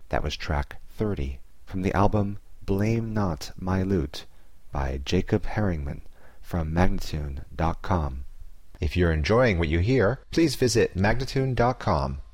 That was track 30 from the album Blame Not My Lute by Jacob Herringman from Magnatune.com. If you're enjoying what you hear, please visit Magnatune.com